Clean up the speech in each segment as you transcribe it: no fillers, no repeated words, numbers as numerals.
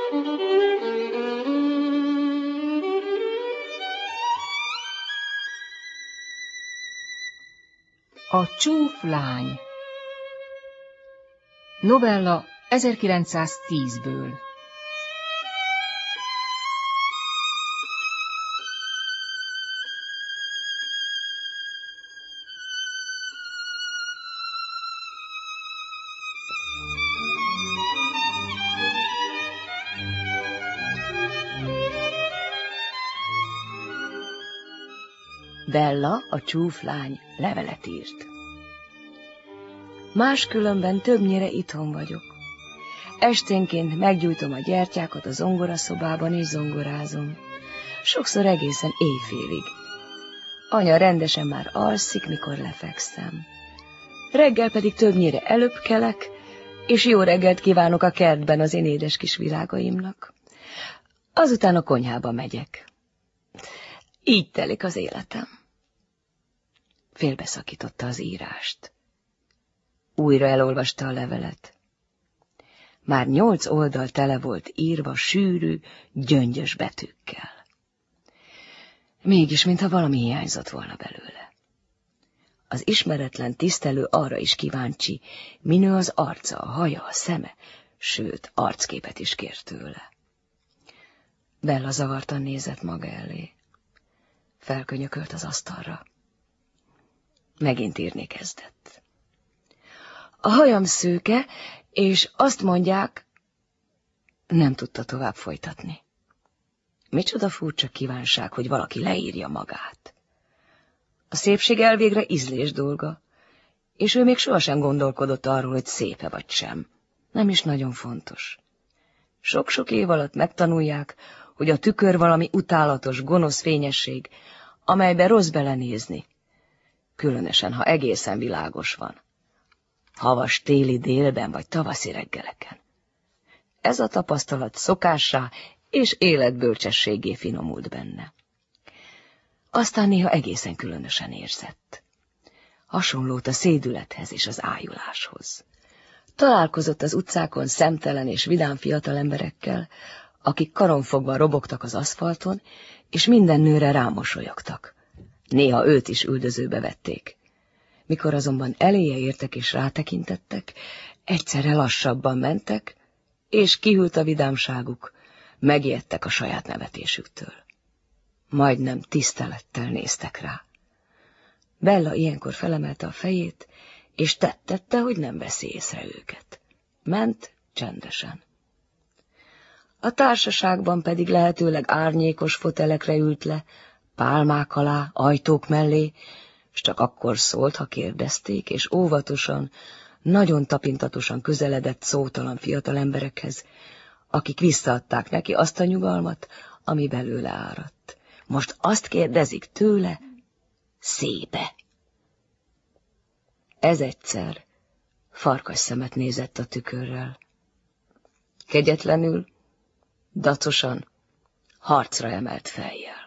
A csúflány. Novella 1910-ből. Bella, a csúflány, levelet írt. Máskülönben többnyire itthon vagyok. Esténként meggyújtom a gyertyákat a zongoraszobában és zongorázom. Sokszor egészen éjfélig. Anya rendesen már alszik, mikor lefekszem. Reggel pedig többnyire előbb kelek, és jó reggelt kívánok a kertben az én édes kis világaimnak. Azután a konyhába megyek. Így telik az életem. Félbeszakította az írást. Újra elolvasta a levelet. Már 8 oldal tele volt írva sűrű, gyöngyös betűkkel. Mégis, mintha valami hiányzott volna belőle. Az ismeretlen tisztelő arra is kíváncsi, minő az arca, a haja, a szeme, sőt, arcképet is kért tőle. Bella zavartan nézett maga elé. Felkönyökölt az asztalra. Megint írni kezdett. A hajam szőke, és azt mondják, nem tudta tovább folytatni. Micsoda furcsa kívánság, hogy valaki leírja magát. A szépség elvégre ízlés dolga, és ő még sohasem gondolkodott arról, hogy szép-e vagy sem. Nem is nagyon fontos. Sok-sok év alatt megtanulják, hogy a tükör valami utálatos, gonosz fényesség, amelybe rossz belenézni, különösen, ha egészen világos van. Havas téli délben vagy tavaszi reggeleken. Ez a tapasztalat szokássá és életbölcsességé finomult benne. Aztán néha egészen különösen érzett. Hasonlót a szédülethez és az ájuláshoz. Találkozott az utcákon szemtelen és vidám fiatalemberekkel, akik karonfogva robogtak az aszfalton, és minden nőre rámosolyogtak. Néha őt is üldözőbe vették. Mikor azonban eléje értek és rátekintettek, egyszerre lassabban mentek, és kihűlt a vidámságuk, megijedtek a saját nevetésüktől. Majdnem tisztelettel néztek rá. Bella ilyenkor felemelte a fejét, és tette, hogy nem veszi észre őket. Ment csendesen. A társaságban pedig lehetőleg árnyékos fotelekre ült le, pálmák alá, ajtók mellé, s csak akkor szólt, ha kérdezték, és óvatosan, nagyon tapintatosan közeledett szótalan fiatal emberekhez, akik visszaadták neki azt a nyugalmat, ami belőle áradt. Most azt kérdezik tőle, szépe. Ez egyszer farkas szemet nézett a tükörrel. Kegyetlenül, dacosan, harcra emelt fejjel.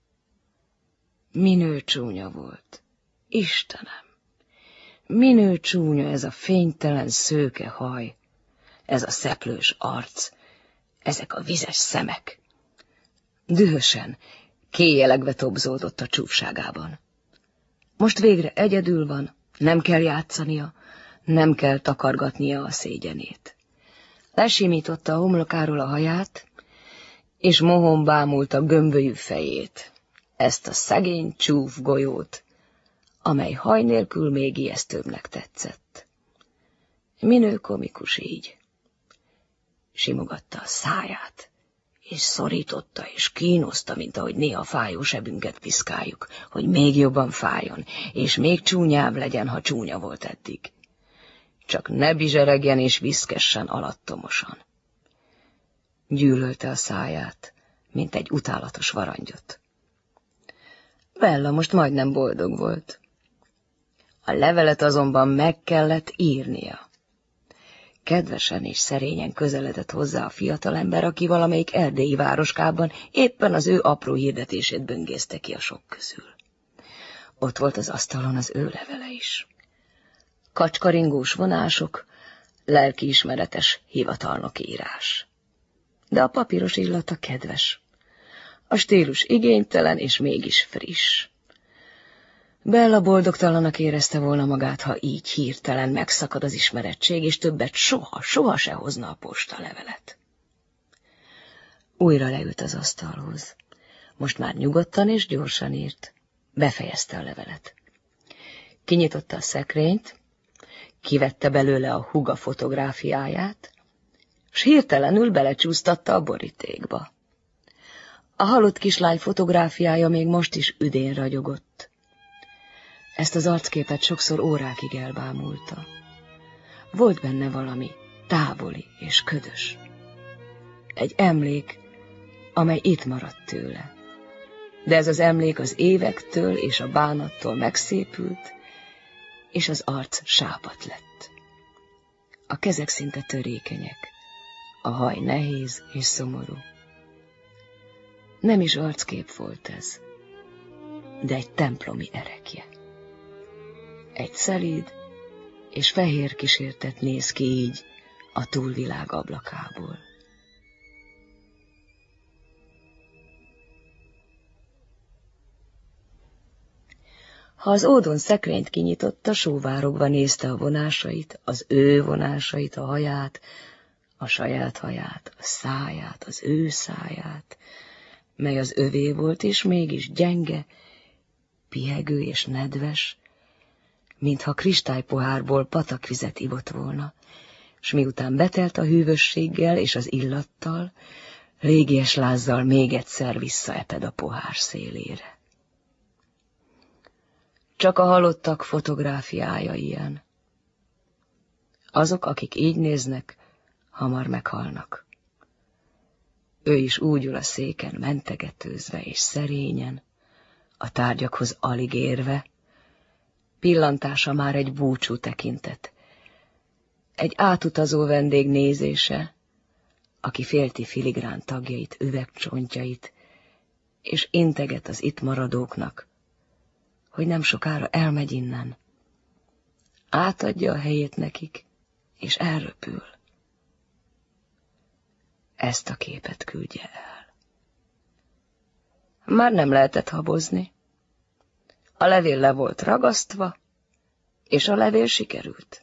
Minő csúnya volt. Istenem! Minő csúnya ez a fénytelen szőke haj, ez a szeplős arc, ezek a vizes szemek. Dühösen, kéjelegve tobzódott a csúfságában. Most végre egyedül van, nem kell játszania, nem kell takargatnia a szégyenét. Lesimította a homlokáról a haját, és mohón bámulta gömbölyű fejét, ezt a szegény csúf golyót, amely haj nélkül még ijesztőbbnek tetszett. Minő komikus így. Simogatta a száját, és szorította és kínoszta, mint ahogy néha fájó sebünket piszkáljuk, hogy még jobban fájjon, és még csúnyább legyen, ha csúnya volt eddig. Csak ne bizseregjen és viszkessen alattomosan. Gyűlölte a száját, mint egy utálatos varangyot. Bella most majdnem boldog volt. A levelet azonban meg kellett írnia. Kedvesen és szerényen közeledett hozzá a fiatalember, aki valamelyik erdélyi városkában éppen az ő apró hirdetését böngészte ki a sok közül. Ott volt az asztalon az ő levele is. Kacskaringós vonások, lelkiismeretes hivatalnoki írás. de a papíros illata kedves. A stílus igénytelen és mégis friss. Bella boldogtalanak érezte volna magát, ha így hirtelen megszakad az ismerettség, és többet soha se hozna a postalevelet. Újra leült az asztalhoz. Most már nyugodtan és gyorsan írt. Befejezte a levelet. Kinyitotta a szekrényt, kivette belőle a húga fotográfiáját, s hirtelenül belecsúsztatta a borítékba. A halott kislány fotográfiája még most is üdén ragyogott. Ezt az arcképet sokszor órákig elbámulta. Volt benne valami távoli és ködös. Egy emlék, amely itt maradt tőle. De ez az emlék az évektől és a bánattól megszépült, és az arc sápadt lett. A kezek szinte törékenyek, a haj nehéz és szomorú. Nem is arckép volt ez, de egy templomi erekje. Egy szelíd és fehér kísértet néz ki így a túlvilág ablakából. Ha az ódon szekrényt kinyitotta, sóvárogva nézte a vonásait, az ő vonásait, a haját, a saját haját, a száját, az ő száját, mely az övé volt, és mégis gyenge, piegő és nedves, mintha kristálypohárból patakvizet ivott volna, s miután betelt a hűvösséggel és az illattal, légies lázzal még egyszer visszaeped a pohár szélére. Csak a halottak fotográfiája ilyen. Azok, akik így néznek, hamar meghalnak. Ő is úgy ül a széken, mentegetőzve és szerényen, a tárgyakhoz alig érve, pillantása már egy búcsú tekintet, egy átutazó vendég nézése, aki félti filigrán tagjait, üvegcsontjait, és integet az itt maradóknak, hogy nem sokára elmegy innen. Átadja a helyét nekik, és elröpül. Ezt a képet küldje el. Már nem lehetett habozni. A levél le volt ragasztva, és a levél sikerült.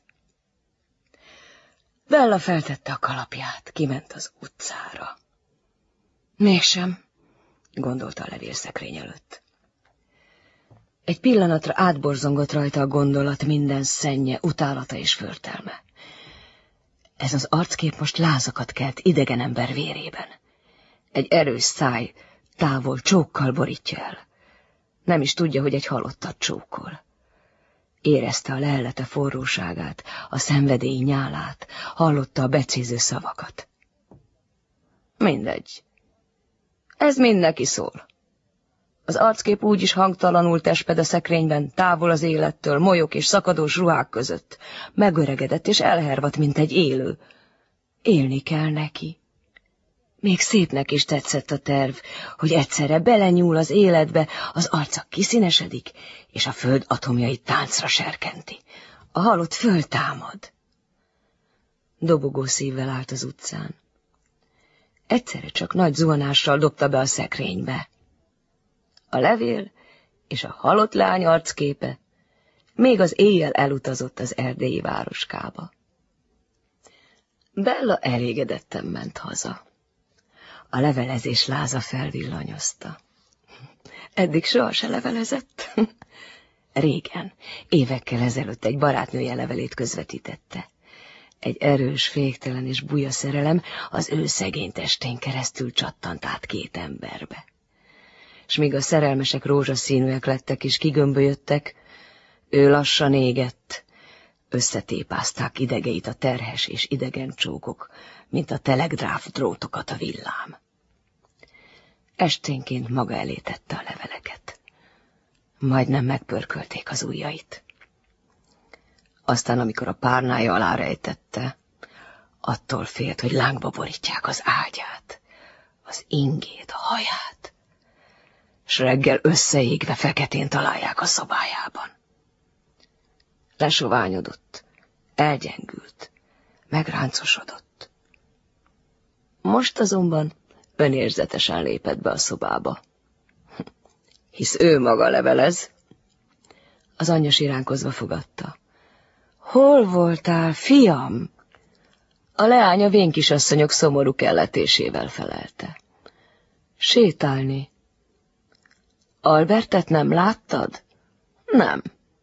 Bella feltette a kalapját, kiment az utcára. Mégsem, gondolta a levélszekrény előtt. Egy pillanatra átborzongott rajta a gondolat minden szennye, utálata és förtelme. Ez az arckép most lázakat kelt idegen ember vérében. Egy erős száj távol csókkal borítja el. Nem is tudja, hogy egy halottat csókol. Érezte a lellete forróságát, a szenvedély nyálát, hallotta a becéző szavakat. Mindegy. Ez mind neki szól. Az arckép úgy is hangtalanul tesped a szekrényben, távol az élettől, molyok és szakadós ruhák között. Megöregedett és elhervadt, mint egy élő. Élni kell neki. Még szépnek is tetszett a terv, hogy egyszerre belenyúl az életbe, az arca kiszínesedik, és a föld atomjait táncra serkenti. A halott föltámad. Dobogó szívvel állt az utcán. Egyszerre csak nagy zuhanással dobta be a szekrénybe. A levél és a halott lány arcképe még az éjjel elutazott az erdélyi városkába. Bella elégedetten ment haza. A levelezés láza felvillanyozta. Eddig soha se levelezett. Régen, évekkel ezelőtt egy barátnője levelét közvetítette. Egy erős, féktelen és buja szerelem az ő szegény testén keresztül csattant át két emberbe. S míg a szerelmesek rózsaszínűek lettek és kigömbölyödtek, ő lassan égett. Összetépázták idegeit a terhes és idegen csókok, mint a telegráf drótokat a villám. Esténként maga elé tette a leveleket. Majdnem megpörkölték az ujjait. Aztán, amikor a párnája alá rejtette, attól félt, hogy lángba borítják az ágyát, az ingét, a haját, s reggel összeégve feketén találják a szobájában. Lesoványodott, elgyengült, megráncosodott. Most azonban önérzetesen lépett be a szobába. Hisz ő maga levelez. Az anyja siránkozva fogadta. Hol voltál, fiam? A leánya vénkisasszonyok szomorú kelletésével felelte. Sétálni. Albertet nem láttad? Nem.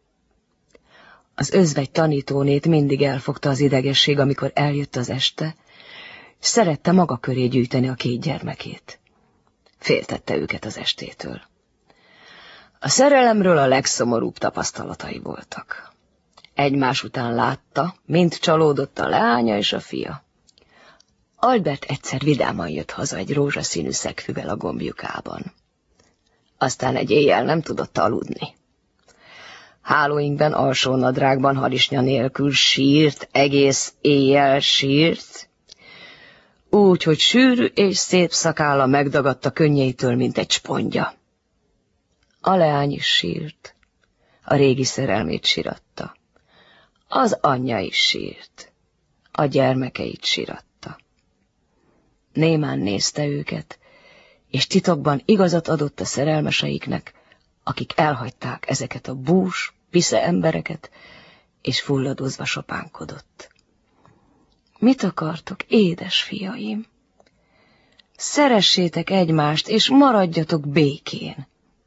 Az özvegy tanítónét mindig elfogta az idegesség, amikor eljött az este, és szerette maga köré gyűjteni a 2 gyermekét. Féltette őket az estétől. A szerelemről a legszomorúbb tapasztalatai voltak. Egymás után látta, mint csalódott a leánya és a fia. Albert egyszer vidáman jött haza egy rózsaszínű szegfűvel a gombjukában. Aztán egy éjjel nem tudott aludni. Hálóinkben, alsó nadrágban, harisnya nélkül sírt, egész éjjel sírt, úgy, hogy sűrű és szép szakálla megdagadta könnyeitől, mint egy spondja. A leány is sírt, a régi szerelmét síratta. Az anyja is sírt, a gyermekeit síratta. Némán nézte őket, és titokban igazat adott a szerelmeseiknek, akik elhagyták ezeket a bús, pisze embereket, és fulladozva sopánkodott. Mit akartok, édes fiaim? Szeressétek egymást, és maradjatok békén.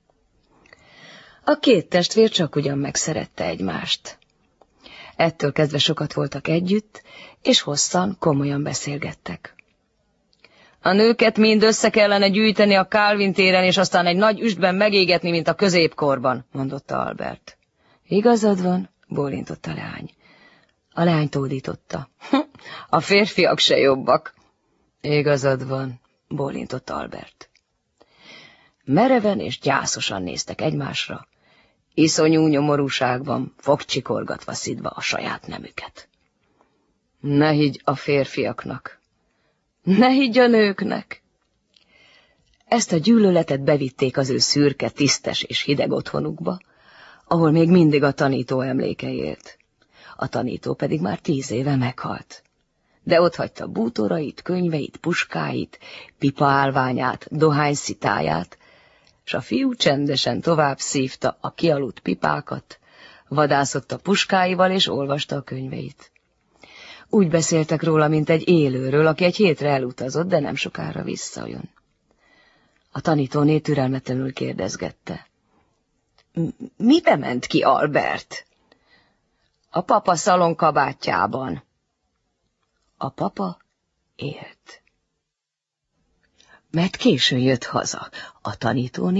A 2 testvér csak ugyan megszerette egymást. Ettől kezdve sokat voltak együtt, és hosszan, komolyan beszélgettek. A nőket mind össze kellene gyűjteni a Calvin téren, és aztán egy nagy üstben megégetni, mint a középkorban, mondotta Albert. Igazad van, bólintott a leány. A leány tódította. A férfiak se jobbak. Igazad van, bólintott Albert. Mereven és gyászosan néztek egymásra, iszonyú nyomorúságban, fogcsikorgatva szidva a saját nemüket. Ne higgy a férfiaknak, ne higgy a nőknek! Ezt a gyűlöletet bevitték az ő szürke, tisztes és hideg otthonukba, ahol még mindig a tanító emléke élt. A tanító pedig már 10 éve meghalt. De ott hagyta bútorait, könyveit, puskáit, pipaálványát, dohányszitáját, s a fiú csendesen tovább szívta a kialudt pipákat, vadászott a puskáival és olvasta a könyveit. Úgy beszéltek róla, mint egy élőről, aki egy hétre elutazott, de nem sokára visszajön. A tanítóné türelmetlenül kérdezgette. Mibe ment ki Albert? A papa szalonkabátjában. A papa élt. Mert későn jött haza. A tanítóné